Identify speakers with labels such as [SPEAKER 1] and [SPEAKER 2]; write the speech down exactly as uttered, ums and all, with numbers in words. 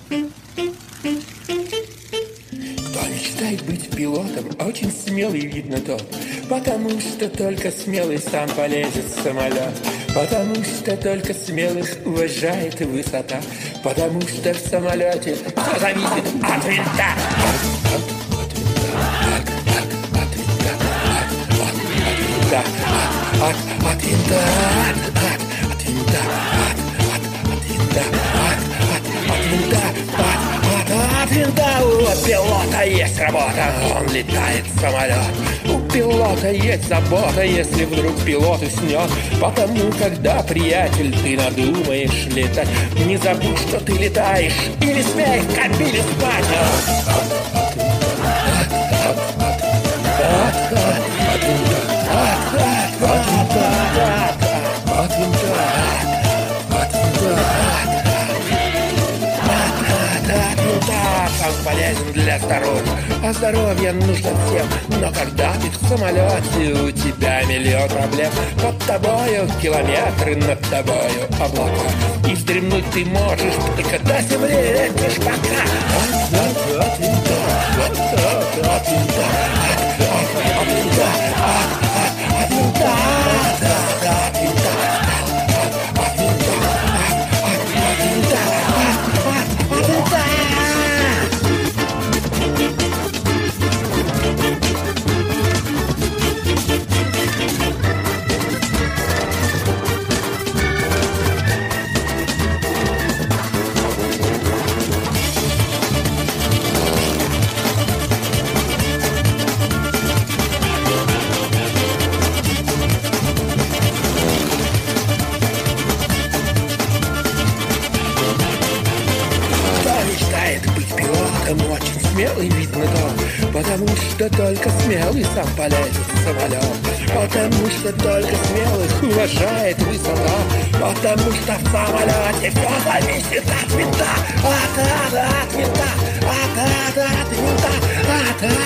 [SPEAKER 1] Кто мечтает быть пилотом, очень смелый, видно, тот, потому что только смелый сам полезет в самолет, потому что только смелых уважает высота, потому что в самолете все зависит от винта. От, от, от винта, от, от, от винта, от, от, от винта, от, от, от винта, от, от, от винта. У пилота есть работа, он летает в самолет. У пилота есть забота, если вдруг пилот уснет. Потому, когда, приятель, ты надумаешь летать, не забудь, что ты летаешь, и не смей в кабине спать. Сам полезен для здоровья, а здоровье нужно всем. Но когда ты в самолете, у тебя миллион проблем. Под тобою километры, над тобою облака, и вздремнуть ты можешь только до земли летишь пока. От, от, от винта, от, от, от винта, от, от, от винта, от, от, от винта, от, от, от винта, от, от винта, от, от винта, от, от винта. Очень смелый, видно, то, потому что только смелый сам полезет в самолет, потому что только смелых уважает высота, потому что в самолете все зависит от винта, от, от, от винта, от, от, от винта, от,